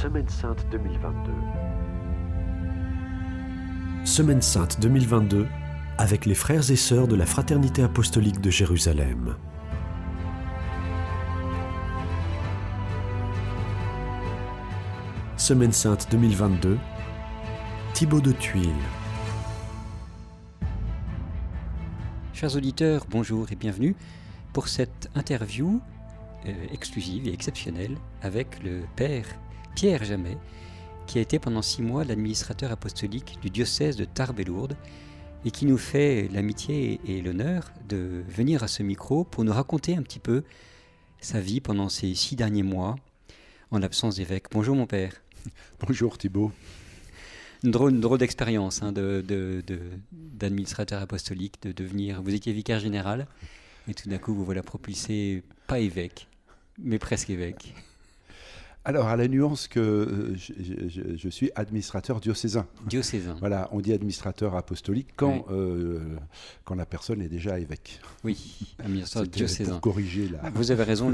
Semaine Sainte 2022. Semaine Sainte 2022 avec les frères et sœurs de la Fraternité apostolique de Jérusalem. Semaine Sainte 2022, Thibaut de Tuile. Chers auditeurs, bonjour et bienvenue pour cette interview exclusive et exceptionnelle avec le Père Pierre Jamet, qui a été pendant 6 mois l'administrateur apostolique du diocèse de Tarbes et Lourdes et qui nous fait l'amitié et l'honneur de venir à ce micro pour nous raconter un petit peu sa vie pendant ces 6 derniers mois en l'absence d'évêque. Bonjour mon Père. Bonjour Thibaut. Une drôle d'expérience d'administrateur apostolique, de devenir... Vous étiez vicaire général et tout d'un coup vous voilà propulsé, pas évêque, mais presque évêque. Alors, à la nuance que je suis administrateur diocésain. Diocésain. Voilà, on dit administrateur apostolique quand la personne est déjà évêque. Oui, administrateur diocésain. Pour corriger la... Vous avez raison,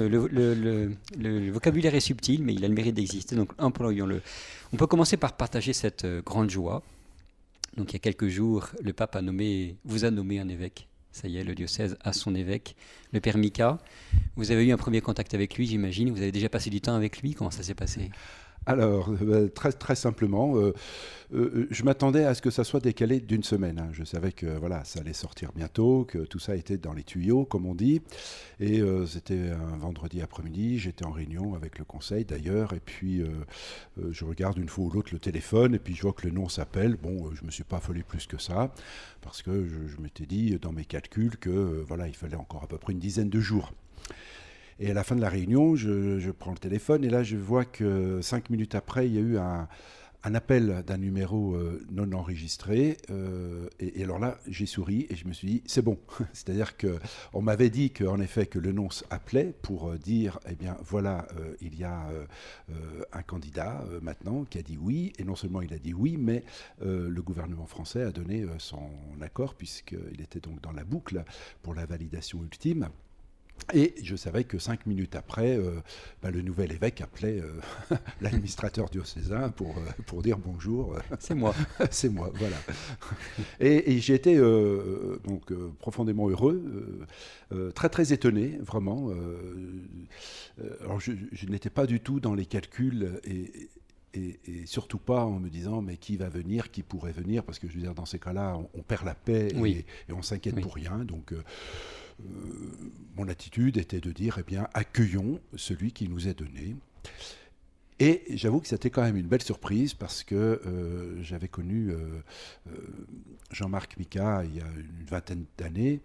le vocabulaire est subtil, mais il a le mérite d'exister, donc employons-le. On peut commencer par partager cette grande joie. Donc, il y a quelques jours, le pape vous a nommé un évêque. Ça y est, le diocèse a son évêque, le Père Mika. Vous avez eu un premier contact avec lui, j'imagine. Vous avez déjà passé du temps avec lui. Comment ça s'est passé ? Alors, très, très simplement, je m'attendais à ce que ça soit décalé d'une semaine. Je savais que ça allait sortir bientôt, que tout ça était dans les tuyaux, comme on dit. Et c'était un vendredi après-midi, j'étais en réunion avec le conseil d'ailleurs, et puis je regarde une fois ou l'autre le téléphone, et puis je vois que le nom s'appelle. Bon, je ne me suis pas affolé plus que ça, parce que je m'étais dit dans mes calculs que il fallait encore à peu près une dizaine de jours. Et à la fin de la réunion, je prends le téléphone et là, je vois que 5 minutes après, il y a eu un appel d'un numéro non enregistré. Et alors là, j'ai souri et je me suis dit, c'est bon. C'est-à-dire qu'on m'avait dit qu'en effet, que le nonce appelait pour dire, eh bien voilà, il y a un candidat maintenant qui a dit oui. Et non seulement il a dit oui, mais le gouvernement français a donné son accord puisqu'il était donc dans la boucle pour la validation ultime. Et je savais que 5 minutes après, le nouvel évêque appelait l'administrateur diocésain pour dire bonjour. C'est moi. C'est moi, voilà. Et j'ai été profondément heureux, très très étonné, vraiment. Alors je n'étais pas du tout dans les calculs et surtout pas en me disant mais qui va venir, qui pourrait venir, parce que je veux dire dans ces cas-là on perd la paix et on s'inquiète pour rien. Donc mon attitude était de dire, accueillons celui qui nous est donné. Et j'avoue que c'était quand même une belle surprise parce que j'avais connu Jean-Marc Mika il y a une vingtaine d'années.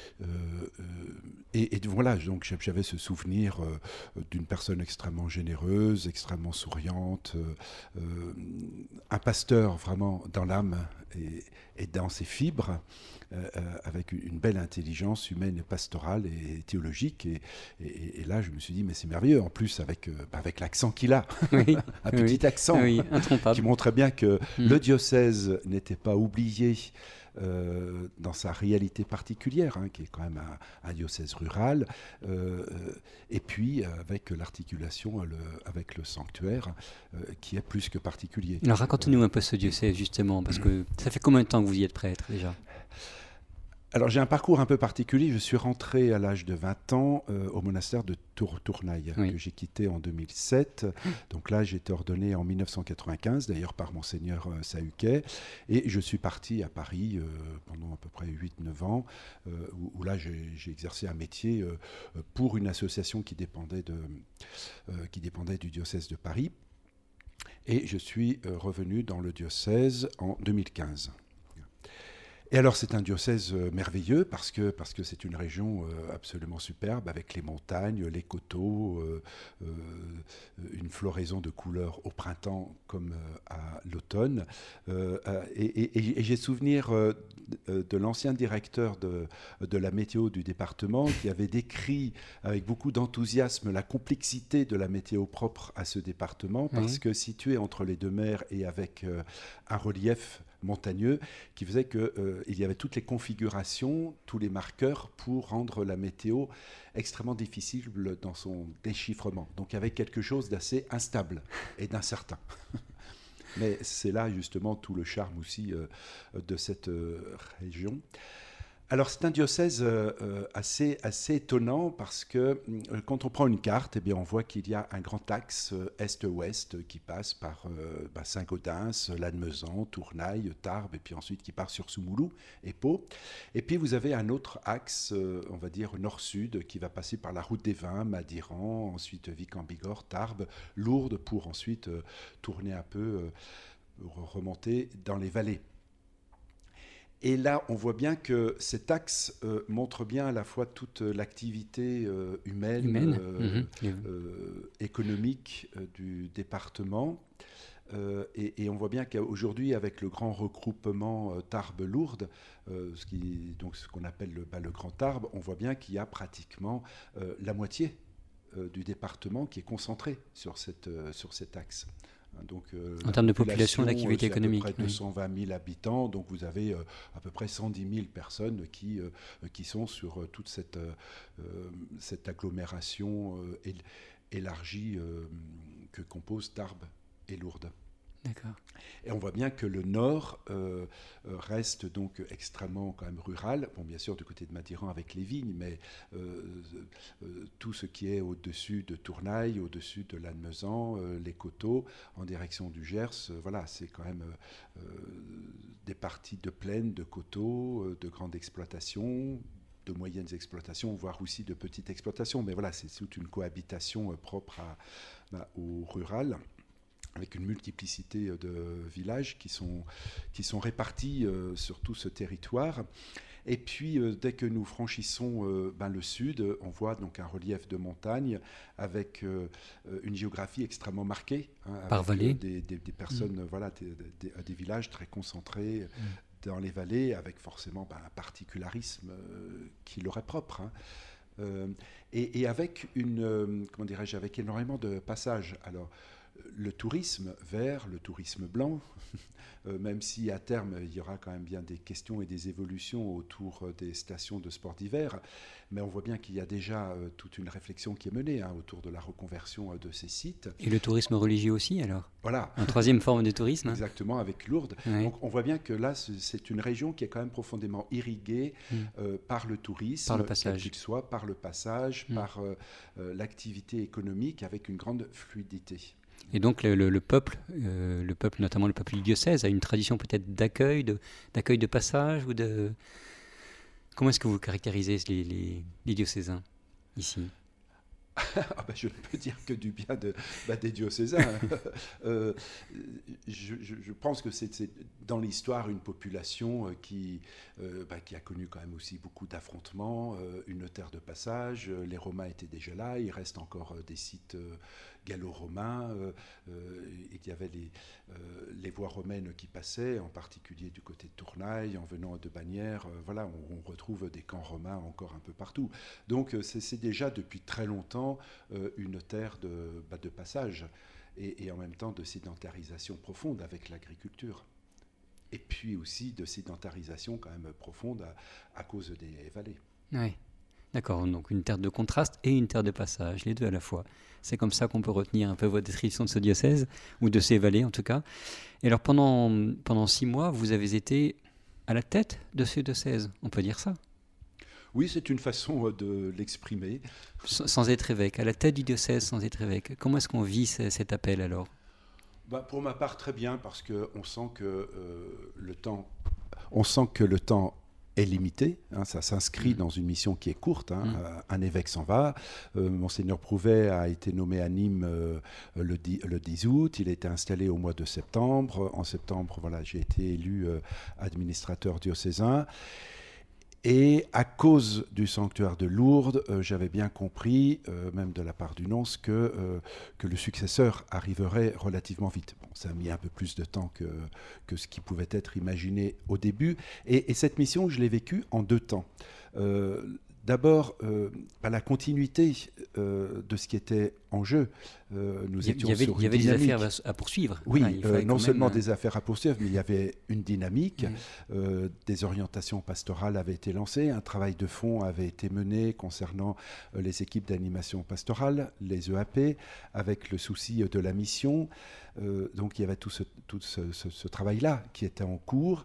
Donc j'avais ce souvenir d'une personne extrêmement généreuse, extrêmement souriante, un pasteur vraiment dans l'âme et dans ses fibres, avec une belle intelligence humaine et pastorale et théologique. Et là, je me suis dit, mais c'est merveilleux. En plus, avec l'accent qu'il a, un petit accent qui montrait bien que le diocèse n'était pas oublié dans sa réalité particulière, qui est quand même un diocèse rural, et puis avec l'articulation avec le sanctuaire, qui est plus que particulier. Alors racontez-nous un peu ce diocèse justement, parce que ça fait combien de temps que vous y êtes prêtre déjà ? Alors j'ai un parcours un peu particulier. Je suis rentré à l'âge de 20 ans au monastère de Tournaille, que j'ai quitté en 2007. Donc là, j'ai été ordonné en 1995, d'ailleurs par Monseigneur Sahuquet. Et je suis parti à Paris pendant à peu près 8-9 ans, où là, j'ai exercé un métier pour une association qui dépendait du diocèse de Paris. Et je suis revenu dans le diocèse en 2015. Et alors c'est un diocèse merveilleux parce que c'est une région absolument superbe avec les montagnes, les coteaux, une floraison de couleurs au printemps comme à l'automne. Et j'ai souvenir de l'ancien directeur de la météo du département qui avait décrit avec beaucoup d'enthousiasme la complexité de la météo propre à ce département parce que situé entre les deux mers et avec un relief montagneux qui faisait qu'il y avait toutes les configurations, tous les marqueurs pour rendre la météo extrêmement difficile dans son déchiffrement. Donc il y avait quelque chose d'assez instable et d'incertain. Mais c'est là justement tout le charme aussi de cette région. Alors c'est un diocèse assez étonnant parce que quand on prend une carte, eh bien, on voit qu'il y a un grand axe est-ouest qui passe par Saint-Gaudens, Lannemezan, Tournaille, Tarbes et puis ensuite qui part sur Soumoulou et Pau. Et puis vous avez un autre axe, on va dire nord-sud, qui va passer par la route des Vins, Madiran, ensuite Vic-en-Bigorre, Tarbes, Lourdes pour ensuite tourner un peu, remonter dans les vallées. Et là, on voit bien que cet axe montre bien à la fois toute l'activité humaine. Économique du département. Et on voit bien qu'aujourd'hui, avec le grand regroupement Tarbes-Lourdes, ce qu'on appelle le Grand Tarbes, on voit bien qu'il y a pratiquement la moitié du département qui est concentrée sur cet axe. Donc, en termes de population et d'activité économique. À peu près 220 000 habitants, donc vous avez à peu près 110 000 personnes qui sont sur toute cette agglomération élargie que composent Tarbes et Lourdes. D'accord. Et on voit bien que le nord reste donc extrêmement quand même rural. Bon, bien sûr du côté de Madiran avec les vignes, mais tout ce qui est au-dessus de Tournaille, au-dessus de Lannemezan, les coteaux, en direction du Gers, voilà, c'est quand même des parties de plaine, de coteaux, de grandes exploitations, de moyennes exploitations, voire aussi de petites exploitations. Mais voilà, c'est toute une cohabitation propre au rural, avec une multiplicité de villages qui sont répartis sur tout ce territoire. Et puis, dès que nous franchissons le sud, on voit donc un relief de montagne avec une géographie extrêmement marquée. Par vallée. Des personnes, des villages très concentrés dans les vallées, avec forcément un particularisme qui leur est propre. Et avec avec énormément de passages. Alors, le tourisme vert, le tourisme blanc, même si à terme il y aura quand même bien des questions et des évolutions autour des stations de sport d'hiver, mais on voit bien qu'il y a déjà toute une réflexion qui est menée autour de la reconversion de ces sites. Et le tourisme religieux aussi alors ? Voilà. Une troisième forme de tourisme. Exactement, avec Lourdes. Oui. Donc on voit bien que là c'est une région qui est quand même profondément irriguée par le tourisme, par le passage. quel qu'il soit, par le passage, par l'activité économique avec une grande fluidité. Et donc le peuple, notamment le peuple du diocèse, a une tradition peut-être d'accueil de passage ou de... Comment est-ce que vous caractérisez les diocésains ici ? Je ne peux dire que du bien des diocésains. Je pense que c'est dans l'histoire une population qui a connu quand même aussi beaucoup d'affrontements, une terre de passage. Les Romains étaient déjà là, il reste encore des sites gallo-romains. Il y avait les voies romaines qui passaient, en particulier du côté de Tournaille, en venant de Bagnères. On retrouve des camps romains encore un peu partout. Donc c'est déjà depuis très longtemps une terre de passage et en même temps de sédentarisation profonde avec l'agriculture. Et puis aussi de sédentarisation quand même profonde à cause des vallées. Oui, d'accord. Donc une terre de contraste et une terre de passage, les deux à la fois. C'est comme ça qu'on peut retenir un peu votre description de ce diocèse, ou de ces vallées en tout cas. Et alors pendant 6 mois, vous avez été à la tête de ce diocèse, on peut dire ça ? Oui, c'est une façon de l'exprimer. Sans être évêque, à la tête du diocèse sans être évêque. Comment est-ce qu'on vit cet appel alors ? Pour ma part, très bien, parce qu'on sent que le temps est limité. Ça s'inscrit dans une mission qui est courte. Un évêque s'en va. Monseigneur Prouvet a été nommé à Nîmes le 10 août. Il a été installé au mois de septembre. En septembre, j'ai été élu administrateur diocésain. Et à cause du sanctuaire de Lourdes, j'avais bien compris, même de la part du nonce, que le successeur arriverait relativement vite. Bon, ça a mis un peu plus de temps que ce qui pouvait être imaginé au début. Et cette mission, je l'ai vécue en 2 temps. D'abord, la continuité de ce qui était en jeu. Nous étions sur une dynamique. Il y avait des affaires à poursuivre. Oui, Voilà, non seulement des affaires à poursuivre, mais il y avait une dynamique. Des orientations pastorales avaient été lancées. Un travail de fond avait été mené concernant les équipes d'animation pastorale, les EAP, avec le souci de la mission. Donc il y avait tout ce travail-là qui était en cours.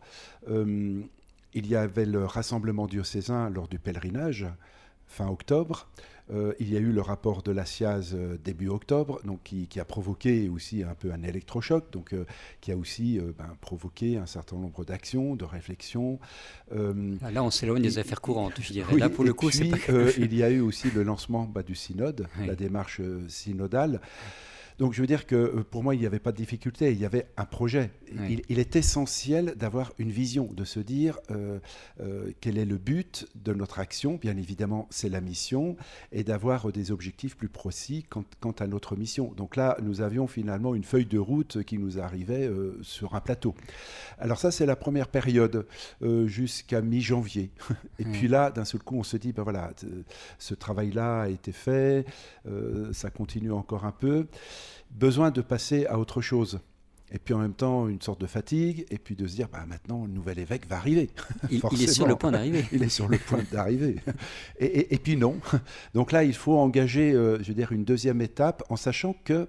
Il y avait le rassemblement diocésain lors du pèlerinage, fin octobre. Il y a eu le rapport de la SIAZ début octobre, donc qui a provoqué aussi un peu un électrochoc, donc qui a aussi provoqué un certain nombre d'actions, de réflexions. Là, on s'éloigne des affaires courantes, je dirais. Oui, là, pour le coup, puis, c'est pas... il y a eu aussi le lancement du synode, Oui. la démarche synodale. Donc je veux dire que pour moi, il n'y avait pas de difficulté, il y avait un projet. Oui. Il est essentiel d'avoir une vision, de se dire quel est le but de notre action. Bien évidemment, c'est la mission, et d'avoir des objectifs plus précis quant à notre mission. Donc là, nous avions finalement une feuille de route qui nous arrivait sur un plateau. Alors ça, c'est la première période, jusqu'à mi-janvier. Et puis là, d'un seul coup, on se dit, ben voilà, ce travail-là a été fait, ça continue encore un peu. Besoin de passer à autre chose. Et puis en même temps, une sorte de fatigue, et puis de se dire, maintenant, le nouvel évêque va arriver. Il est sur le point d'arriver. Il est sur le point d'arriver. Et puis non. Donc là, il faut engager, je veux dire, une deuxième étape, en sachant que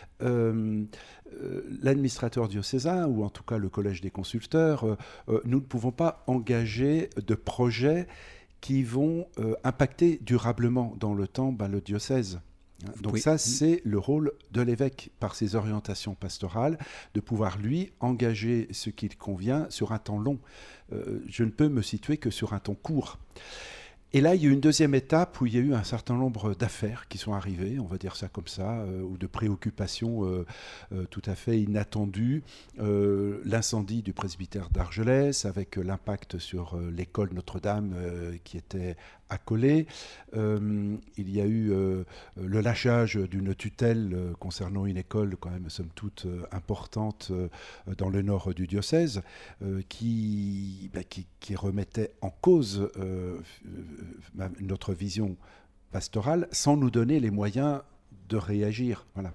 l'administrateur diocésain, ou en tout cas le collège des consulteurs, nous ne pouvons pas engager de projets qui vont impacter durablement dans le temps le diocèse. Donc ça, c'est le rôle de l'évêque, par ses orientations pastorales, de pouvoir, lui, engager ce qu'il convient sur un temps long. Je ne peux me situer que sur un temps court. Et là, il y a eu une deuxième étape où il y a eu un certain nombre d'affaires qui sont arrivées, on va dire ça comme ça, ou de préoccupations tout à fait inattendues. L'incendie du presbytère d'Argelès, avec l'impact sur l'école Notre-Dame qui était accolée. Il y a eu le lâchage d'une tutelle concernant une école quand même, somme toute, importante dans le nord du diocèse, qui remettait en cause notre vision pastorale sans nous donner les moyens de réagir. Voilà.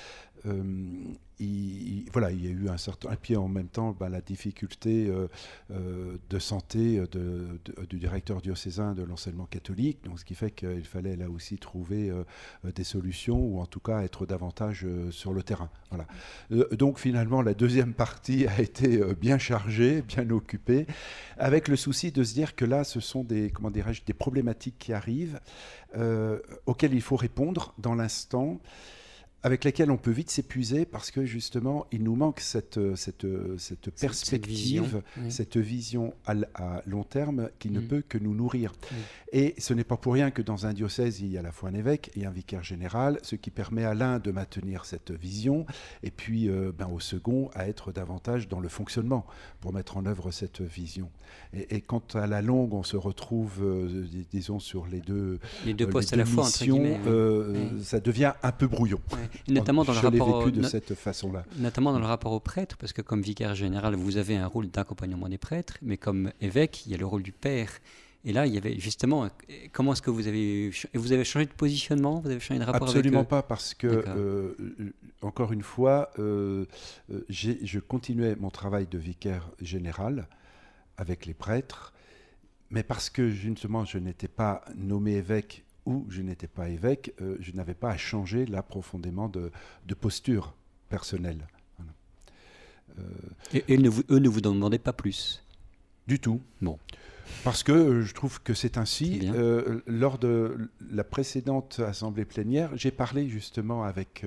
Il y a eu un certain... Et puis en même temps, la difficulté de santé du directeur diocésain de l'enseignement catholique, donc ce qui fait qu'il fallait là aussi trouver des solutions, ou en tout cas être davantage sur le terrain. Voilà. Donc finalement, la deuxième partie a été bien chargée, bien occupée, avec le souci de se dire que là, ce sont des problématiques qui arrivent, auxquelles il faut répondre dans l'instant, avec lesquels on peut vite s'épuiser, parce que justement, il nous manque cette perspective, cette vision à long terme qui ne peut que nous nourrir. Et ce n'est pas pour rien que dans un diocèse, il y a à la fois un évêque et un vicaire général, ce qui permet à l'un de maintenir cette vision, et puis au second à être davantage dans le fonctionnement pour mettre en œuvre cette vision. Et quand à la longue, on se retrouve, disons, sur les deux postes à la fois, entre guillemets, ça devient un peu brouillon. Notamment dans le rapport de cette façon-là. Notamment dans le rapport aux prêtres, parce que comme vicaire général, vous avez un rôle d'accompagnement des prêtres, mais comme évêque, il y a le rôle du père. Et là, il y avait justement, comment est-ce que vous avez changé de positionnement, vous avez changé de rapport Absolument avec... pas, parce que, encore une fois, je continuais mon travail de vicaire général avec les prêtres, mais parce que justement, je n'étais pas nommé évêque où je n'étais pas évêque, je n'avais pas à changer là profondément de posture personnelle. Voilà. Et eux ne vous demandaient pas plus? Du tout. Bon. Parce que je trouve que c'est ainsi. Lors de la précédente assemblée plénière, j'ai parlé justement avec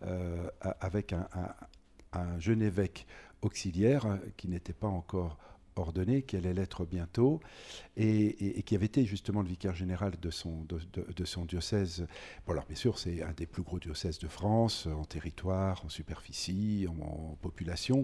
un jeune évêque auxiliaire qui n'était pas encore ordonné, qui allait l'être bientôt, et qui avait été justement le vicaire général de son diocèse. Bon, alors bien sûr, c'est un des plus gros diocèses de France, en territoire, en superficie, en population.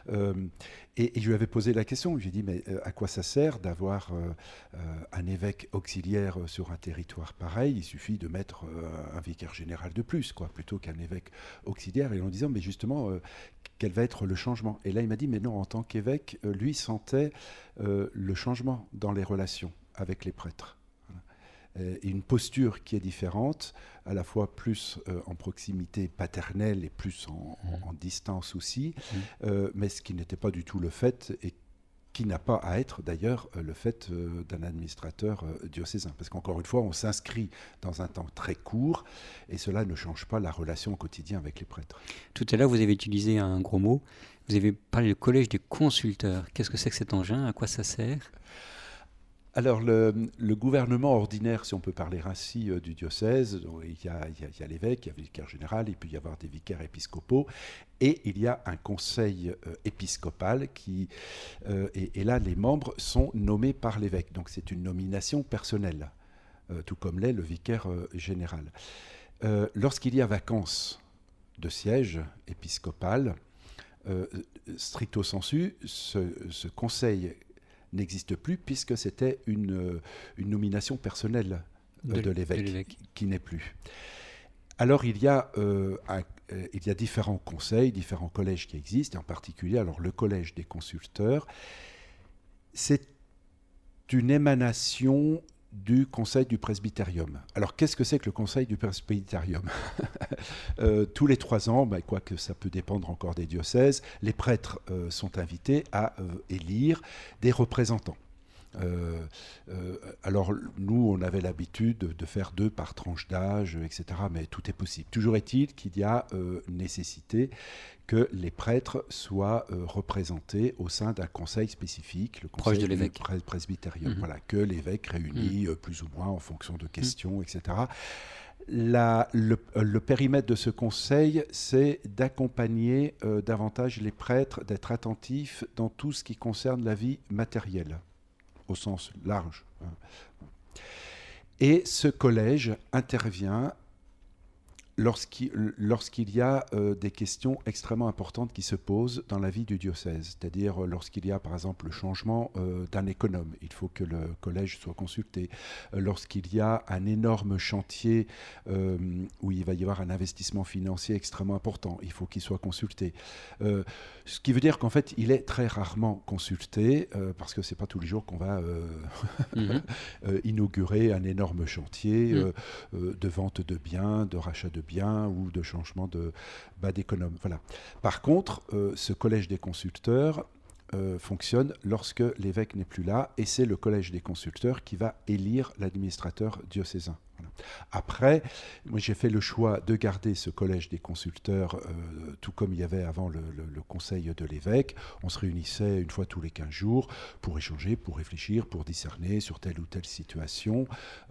Et je lui avais posé la question, je lui ai dit, mais à quoi ça sert d'avoir un évêque auxiliaire sur un territoire pareil? Il suffit de mettre un vicaire général de plus, quoi, plutôt qu'un évêque auxiliaire. Et en disant, mais justement, quel va être le changement? Et là, il m'a dit, mais non, en tant qu'évêque, lui sentait le changement dans les relations avec les prêtres. Et une posture qui est différente, à la fois plus en proximité paternelle et plus en distance aussi, mais ce qui n'était pas du tout le fait, et qui n'a pas à être d'ailleurs le fait d'un administrateur diocésain. Parce qu'encore une fois, on s'inscrit dans un temps très court et cela ne change pas la relation au quotidien avec les prêtres. Tout à l'heure, vous avez utilisé un gros mot. Vous avez parlé du collège des consulteurs. Qu'est-ce que c'est que cet engin? À quoi ça sert? Alors, le gouvernement ordinaire, si on peut parler ainsi, du diocèse, il y a l'évêque, il y a le vicaire général, il peut y avoir des vicaires épiscopaux, et il y a un conseil épiscopal et là, les membres sont nommés par l'évêque. Donc, c'est une nomination personnelle, tout comme l'est le vicaire général. Lorsqu'il y a vacance de siège épiscopal, stricto sensu, ce conseil n'existe plus puisque c'était une nomination personnelle de l'évêque qui n'est plus. Alors il y a différents conseils, différents collèges qui existent, et en particulier alors le collège des consulteurs, c'est une émanation du Conseil du Presbytérium. Alors, qu'est-ce que c'est que le Conseil du Presbytérium? Tous les 3 ans, quoique ça peut dépendre encore des diocèses, les prêtres sont invités à élire des représentants. Alors, nous, on avait l'habitude de faire 2 par tranche d'âge, etc., mais tout est possible. Toujours est-il qu'il y a nécessité que les prêtres soient représentés au sein d'un conseil spécifique, le conseil de l'évêque. Presbytérium, voilà, que l'évêque réunit plus ou moins en fonction de questions, etc. Le périmètre de ce conseil, c'est d'accompagner davantage les prêtres, d'être attentifs dans tout ce qui concerne la vie matérielle, au sens large. Et ce collège intervient lorsqu'il y a des questions extrêmement importantes qui se posent dans la vie du diocèse, c'est-à-dire lorsqu'il y a par exemple le changement d'un économe, il faut que le collège soit consulté, lorsqu'il y a un énorme chantier où il va y avoir un investissement financier extrêmement important, il faut qu'il soit consulté. Ce qui veut dire qu'en fait, il est très rarement consulté, parce que c'est pas tous les jours qu'on va inaugurer un énorme chantier de vente de biens, de rachat de biens ou de changement d'économe. Voilà. Par contre, ce collège des consulteurs fonctionne lorsque l'évêque n'est plus là, et c'est le collège des consulteurs qui va élire l'administrateur diocésain. Voilà. Après, moi j'ai fait le choix de garder ce collège des consulteurs tout comme il y avait avant le conseil de l'évêque. On se réunissait une fois tous les 15 jours pour échanger, pour réfléchir, pour discerner sur telle ou telle situation.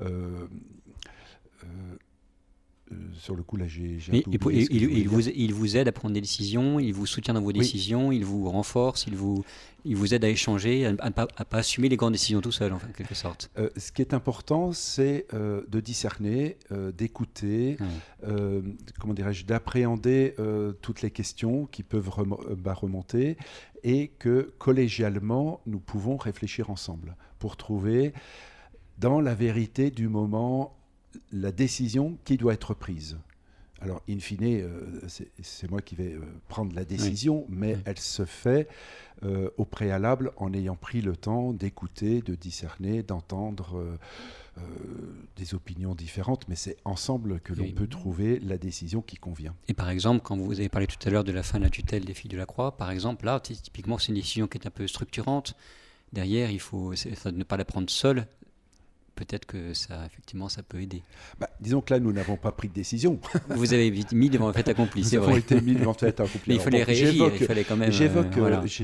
Sur le coup, là, j'ai un peu oublié il vous aide à prendre des décisions, il vous soutient dans vos décisions, il vous renforce, il vous aide à échanger, à ne pas assumer les grandes décisions tout seul, en quelque sorte. Ce qui est important, c'est de discerner, d'écouter, comment dirais-je, d'appréhender toutes les questions qui peuvent remonter, et que collégialement, nous pouvons réfléchir ensemble pour trouver, dans la vérité du moment, la décision qui doit être prise. Alors, in fine, c'est moi qui vais prendre la décision, mais elle se fait au préalable en ayant pris le temps d'écouter, de discerner, d'entendre des opinions différentes, mais c'est ensemble que l'on peut trouver la décision qui convient. Et par exemple, quand vous avez parlé tout à l'heure de la fin de la tutelle des Filles de la Croix, par exemple, là, typiquement, c'est une décision qui est un peu structurante. Derrière, il faut ne pas la prendre seule. Peut-être que ça, effectivement, ça peut aider. Disons que là, nous n'avons pas pris de décision. Vous avez mis devant le fait accompli, c'est vrai. Nous avons été mis devant le fait accompli. Mais il fallait réagir, il fallait quand même... J'évoque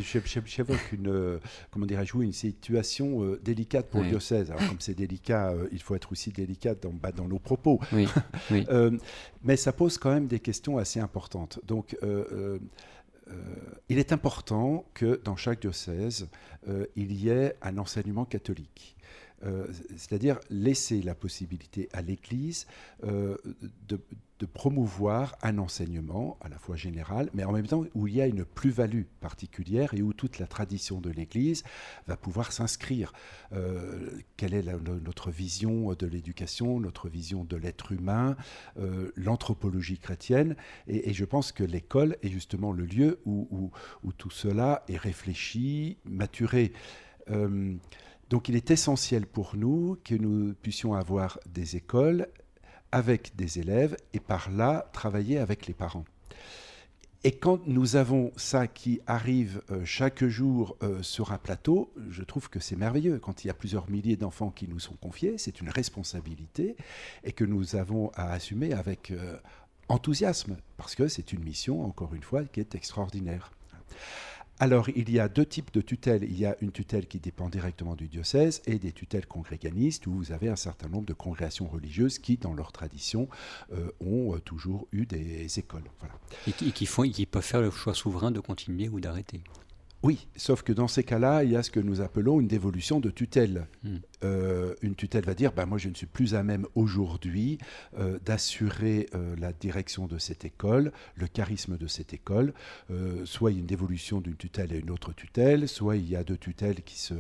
une situation délicate pour le diocèse. Alors, comme c'est délicat, il faut être aussi délicat dans nos propos. Oui. Mais ça pose quand même des questions assez importantes. Donc, il est important que dans chaque diocèse, il y ait un enseignement catholique. C'est-à-dire laisser la possibilité à l'Église de promouvoir un enseignement à la fois général, mais en même temps où il y a une plus-value particulière et où toute la tradition de l'Église va pouvoir s'inscrire. Quelle est notre vision de l'éducation, notre vision de l'être humain, l'anthropologie chrétienne, et je pense que l'école est justement le lieu où tout cela est réfléchi, maturé. Donc il est essentiel pour nous que nous puissions avoir des écoles avec des élèves et par là travailler avec les parents. Et quand nous avons ça qui arrive chaque jour sur un plateau, je trouve que c'est merveilleux. Quand il y a plusieurs milliers d'enfants qui nous sont confiés, c'est une responsabilité et que nous avons à assumer avec enthousiasme, parce que c'est une mission, encore une fois, qui est extraordinaire. Alors, il y a deux types de tutelles. Il y a une tutelle qui dépend directement du diocèse et des tutelles congréganistes où vous avez un certain nombre de congrégations religieuses qui, dans leur tradition, ont toujours eu des écoles. Voilà. Et qui peuvent faire le choix souverain de continuer ou d'arrêter. Oui, sauf que dans ces cas-là, il y a ce que nous appelons une dévolution de tutelle. Une tutelle va dire, moi je ne suis plus à même aujourd'hui d'assurer la direction de cette école, le charisme de cette école. Soit il y a une dévolution d'une tutelle à une autre tutelle, soit il y a deux tutelles qui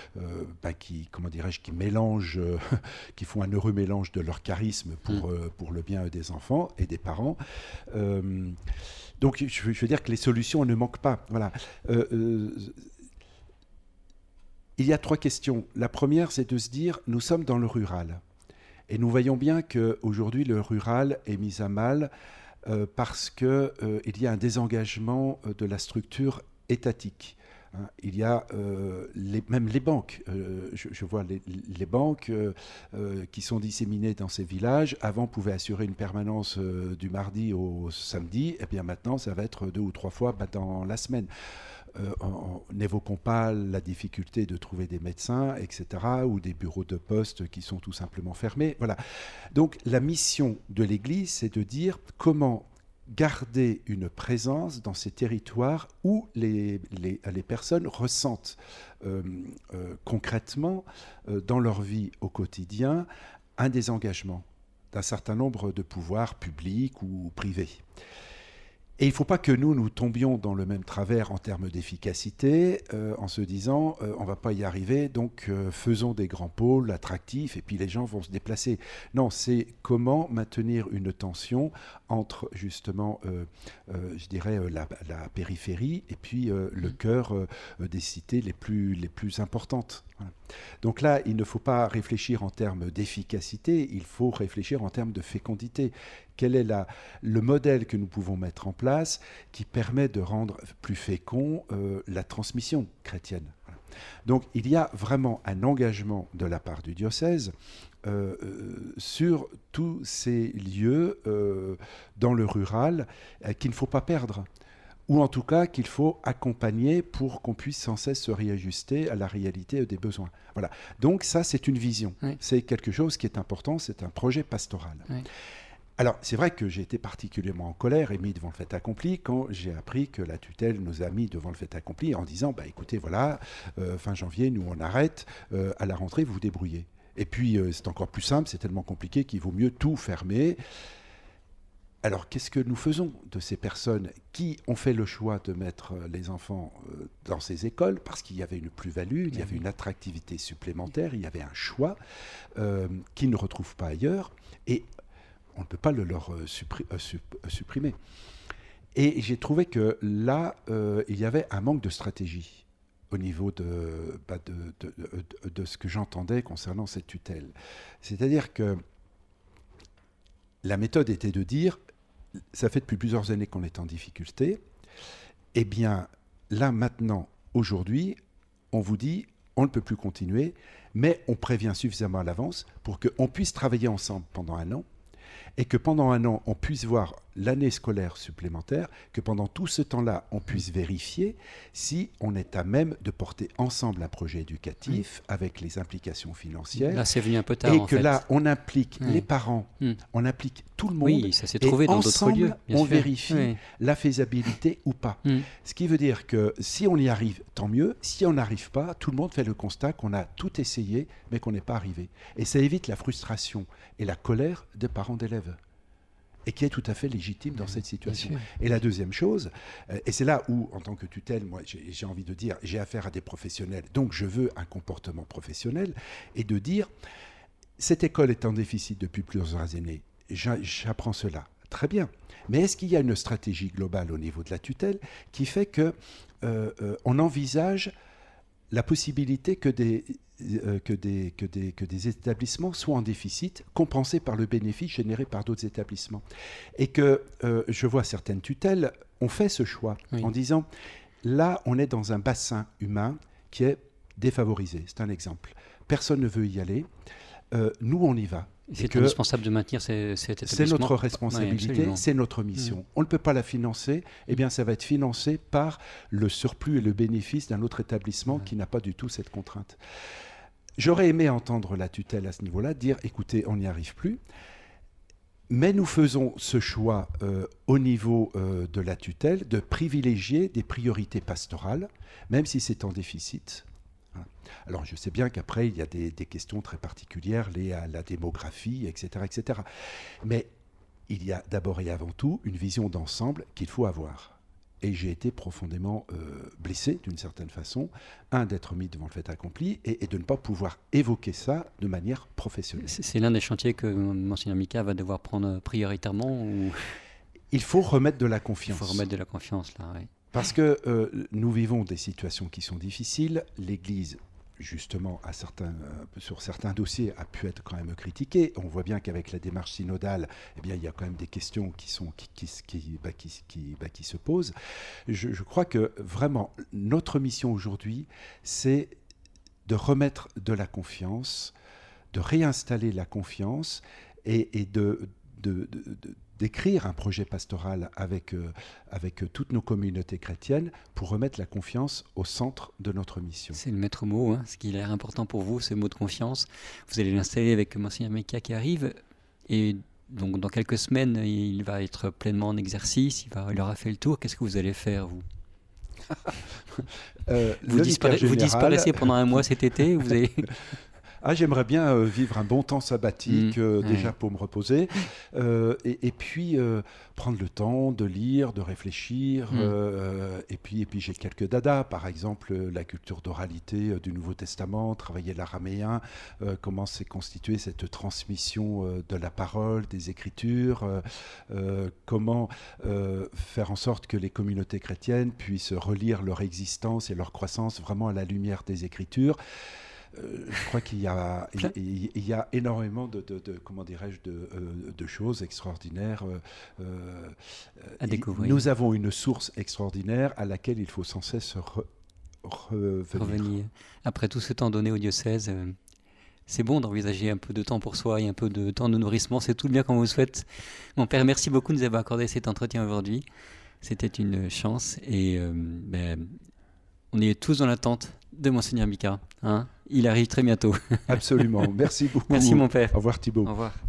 qui mélangent, qui font un heureux mélange de leur charisme pour le bien des enfants et des parents. Donc, je veux dire que les solutions ne manquent pas. Voilà. Il y a trois questions. La première, c'est de se dire, nous sommes dans le rural. Et nous voyons bien qu'aujourd'hui, le rural est mis à mal parce qu'il y a un désengagement de la structure étatique. Il y a même les banques. Je vois les banques qui sont disséminées dans ces villages. Avant, pouvaient assurer une permanence du mardi au samedi. Et bien maintenant, ça va être 2 ou 3 fois dans la semaine. N'évoquons pas la difficulté de trouver des médecins, etc., ou des bureaux de poste qui sont tout simplement fermés. Voilà. Donc, la mission de l'Église, c'est de dire comment garder une présence dans ces territoires où les personnes ressentent concrètement dans leur vie au quotidien un désengagement d'un certain nombre de pouvoirs publics ou privés. Et il ne faut pas que nous tombions dans le même travers en termes d'efficacité, en se disant on ne va pas y arriver, donc faisons des grands pôles attractifs et puis les gens vont se déplacer. Non, c'est comment maintenir une tension entre justement, je dirais, la périphérie et puis le cœur des cités les plus importantes. Voilà. Donc là, il ne faut pas réfléchir en termes d'efficacité, il faut réfléchir en termes de fécondité. Quel est le modèle que nous pouvons mettre en place qui permet de rendre plus fécond la transmission chrétienne. Voilà. Donc il y a vraiment un engagement de la part du diocèse sur tous ces lieux dans le rural qu'il ne faut pas perdre. Ou en tout cas qu'il faut accompagner pour qu'on puisse sans cesse se réajuster à la réalité des besoins. Voilà. Donc ça, c'est une vision. Oui. C'est quelque chose qui est important, c'est un projet pastoral. Oui. Alors, c'est vrai que j'ai été particulièrement en colère et mis devant le fait accompli quand j'ai appris que la tutelle nous a mis devant le fait accompli en disant, écoutez, voilà, fin janvier, nous on arrête, à la rentrée, vous vous débrouillez. Et puis, c'est encore plus simple, c'est tellement compliqué qu'il vaut mieux tout fermer. Alors, qu'est-ce que nous faisons de ces personnes qui ont fait le choix de mettre les enfants dans ces écoles parce qu'il y avait une plus-value, il y avait une attractivité supplémentaire, il y avait un choix qu'ils ne retrouvent pas ailleurs et on ne peut pas le leur supprimer. Et j'ai trouvé que là, il y avait un manque de stratégie au niveau de ce que j'entendais concernant cette tutelle. C'est-à-dire que la méthode était de dire, ça fait depuis plusieurs années qu'on est en difficulté, eh bien, là, maintenant, aujourd'hui, on vous dit, on ne peut plus continuer, mais on prévient suffisamment à l'avance pour qu'on puisse travailler ensemble pendant 1 an, et que pendant 1 an, on puisse voir l'année scolaire supplémentaire, que pendant tout ce temps-là, on puisse vérifier si on est à même de porter ensemble un projet éducatif avec les implications financières. Là, c'est venu un peu tard, et en que fait. là, on implique les parents, on implique tout le monde. Oui, ça s'est trouvé dans d'autres lieux. On vérifie la faisabilité ou pas. Ce qui veut dire que si on y arrive, tant mieux. Si on n'arrive pas, tout le monde fait le constat qu'on a tout essayé, mais qu'on n'est pas arrivé. Et ça évite la frustration et la colère des parents d'élèves, et qui est tout à fait légitime dans cette situation. Et la deuxième chose, et c'est là où, en tant que tutelle, moi, j'ai envie de dire, j'ai affaire à des professionnels, donc je veux un comportement professionnel, et de dire, cette école est en déficit depuis plusieurs années, j'apprends cela, très bien. Mais est-ce qu'il y a une stratégie globale au niveau de la tutelle qui fait qu'on envisage la possibilité que des établissements soient en déficit, compensés par le bénéfice généré par d'autres établissements. Et que je vois certaines tutelles ont fait ce choix en disant, là, on est dans un bassin humain qui est défavorisé. C'est un exemple. Personne ne veut y aller. Nous, on y va. C'est indispensable de maintenir cet établissement. C'est notre responsabilité, c'est notre mission. On ne peut pas la financer, eh bien ça va être financé par le surplus et le bénéfice d'un autre établissement qui n'a pas du tout cette contrainte. J'aurais aimé entendre la tutelle à ce niveau-là, dire écoutez, on n'y arrive plus, mais nous faisons ce choix au niveau de la tutelle de privilégier des priorités pastorales, même si c'est en déficit. Alors, je sais bien qu'après, il y a des questions très particulières liées à la démographie, etc., etc. Mais il y a d'abord et avant tout une vision d'ensemble qu'il faut avoir. Et j'ai été profondément blessé, d'une certaine façon, d'être mis devant le fait accompli et de ne pas pouvoir évoquer ça de manière professionnelle. C'est l'un des chantiers que Monseigneur Mika va devoir prendre prioritairement ou... Il faut remettre de la confiance. Il faut remettre de la confiance, là, oui. Parce que nous vivons des situations qui sont difficiles. L'Église, justement, sur certains dossiers, a pu être quand même critiquée. On voit bien qu'avec la démarche synodale, eh bien, il y a quand même des questions qui se posent. Je crois que vraiment, notre mission aujourd'hui, c'est de remettre de la confiance, de réinstaller la confiance et d'écrire un projet pastoral avec toutes nos communautés chrétiennes pour remettre la confiance au centre de notre mission. C'est le maître mot, ce qui a l'air important pour vous, ce mot de confiance. Vous allez l'installer avec Monseigneur Mika qui arrive, et donc dans quelques semaines, il va être pleinement en exercice, il aura fait le tour. Qu'est-ce que vous allez faire, vous vous disparaissez pendant un mois cet été, vous allez... J'aimerais bien vivre un bon temps sabbatique, déjà pour me reposer, et puis prendre le temps de lire, de réfléchir, et puis j'ai quelques dadas, par exemple la culture d'oralité du Nouveau Testament, travailler l'araméen, comment s'est constituée cette transmission de la parole, des Écritures, comment faire en sorte que les communautés chrétiennes puissent relire leur existence et leur croissance vraiment à la lumière des Écritures. Je crois qu'il y a énormément de choses extraordinaires à découvrir. Nous avons une source extraordinaire à laquelle il faut sans cesse revenir. Après tout ce temps donné au diocèse, c'est bon d'envisager un peu de temps pour soi et un peu de temps de nourrissement. C'est tout le bien qu'on vous souhaite. Mon père, merci beaucoup de nous avoir accordé cet entretien aujourd'hui. C'était une chance et on est tous dans l'attente de Monseigneur Mika. Il arrive très bientôt. Absolument. Merci beaucoup. Merci mon père. Au revoir Thibaut. Au revoir.